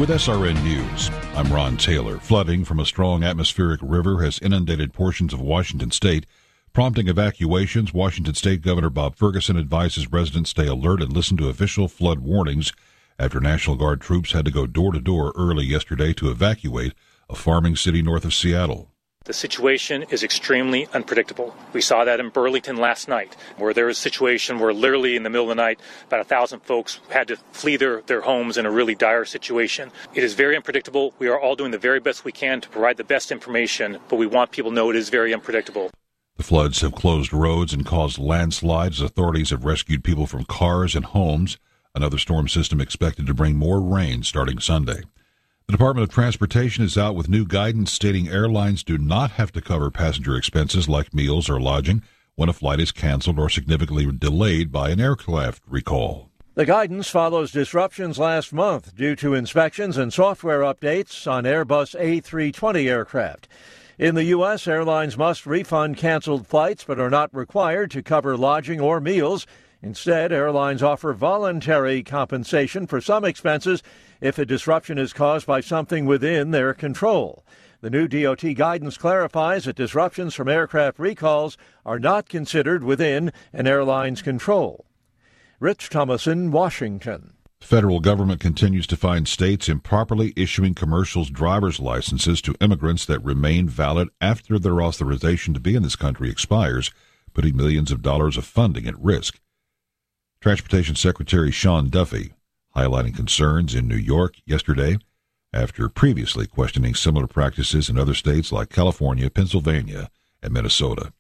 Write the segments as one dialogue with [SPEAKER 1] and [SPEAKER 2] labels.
[SPEAKER 1] With SRN News, I'm Ron Taylor. Flooding from a strong atmospheric river has inundated portions of Washington state, prompting evacuations. Washington State Governor Bob Ferguson advises residents stay alert and listen to official flood warnings after National Guard troops had to go door to door early yesterday to evacuate a farming city north of Seattle.
[SPEAKER 2] The situation is extremely unpredictable. We saw that in Burlington last night, where there was a situation where literally in the middle of the night, about 1,000 folks had to flee their homes in a really dire situation. It is very unpredictable. We are all doing the very best we can to provide the best information, but we want people to know it is very unpredictable.
[SPEAKER 1] The floods have closed roads and caused landslides. Authorities have rescued people from cars and homes. Another storm system expected to bring more rain starting Sunday. The Department of Transportation is out with new guidance stating airlines do not have to cover passenger expenses like meals or lodging when a flight is canceled or significantly delayed by an aircraft recall.
[SPEAKER 3] The guidance follows disruptions last month due to inspections and software updates on Airbus A320 aircraft. In the U.S., airlines must refund canceled flights but are not required to cover lodging or meals. Instead, airlines offer voluntary compensation for some expenses if a disruption is caused by something within their control. The new DOT guidance clarifies that disruptions from aircraft recalls are not considered within an airline's control. Rich Thomason, Washington.
[SPEAKER 1] The federal government continues to find states improperly issuing commercial driver's licenses to immigrants that remain valid after their authorization to be in this country expires, putting millions of dollars of funding at risk. Transportation Secretary Sean Duffy highlighting concerns in New York yesterday after previously questioning similar practices in other states like California, Pennsylvania, and Minnesota.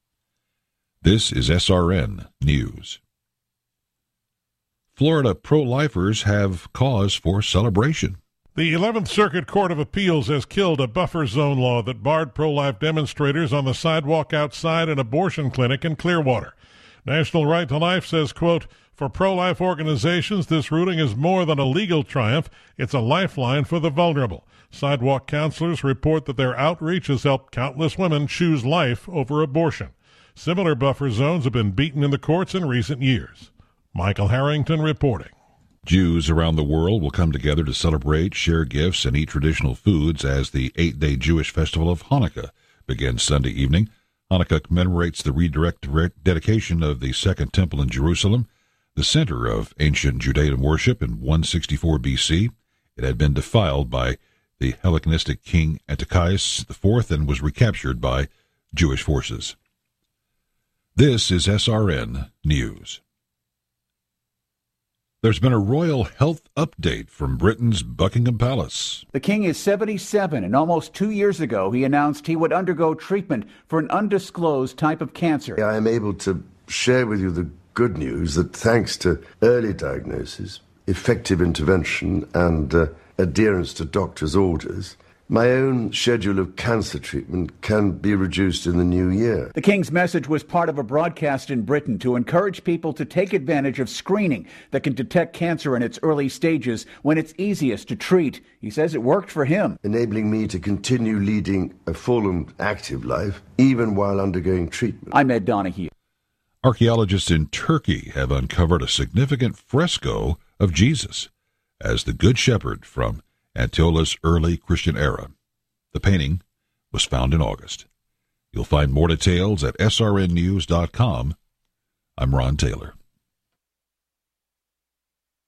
[SPEAKER 1] This is SRN News. Florida pro-lifers have cause for celebration.
[SPEAKER 4] The 11th Circuit Court of Appeals has killed a buffer zone law that barred pro-life demonstrators on the sidewalk outside an abortion clinic in Clearwater. National Right to Life says, quote, "For pro-life organizations, this ruling is more than a legal triumph. It's a lifeline for the vulnerable." Sidewalk counselors report that their outreach has helped countless women choose life over abortion. Similar buffer zones have been beaten in the courts in recent years. Michael Harrington reporting.
[SPEAKER 1] Jews around the world will come together to celebrate, share gifts, and eat traditional foods as the 8-day Jewish festival of Hanukkah begins Sunday evening. Hanukkah commemorates the dedication of the Second Temple in Jerusalem, the center of ancient Judean worship in 164 B.C. It had been defiled by the Hellenistic king Antiochus IV and was recaptured by Jewish forces. This is SRN News. There's been a royal health update from Britain's Buckingham Palace.
[SPEAKER 5] The king is 77, and almost 2 years ago he announced he would undergo treatment for an undisclosed type of cancer.
[SPEAKER 6] I am able to share with you the good news that thanks to early diagnosis, effective intervention, and adherence to doctors' orders, my own schedule of cancer treatment can be reduced in the new year.
[SPEAKER 5] The King's message was part of a broadcast in Britain to encourage people to take advantage of screening that can detect cancer in its early stages when it's easiest to treat. He says it worked for him,
[SPEAKER 6] enabling me to continue leading a full and active life, even while undergoing treatment.
[SPEAKER 5] I'm Ed Donahue.
[SPEAKER 1] Archaeologists in Turkey have uncovered a significant fresco of Jesus as the Good Shepherd from Anatolia's early Christian era. The painting was found in August. You'll find more details at srnnews.com. I'm Ron Taylor.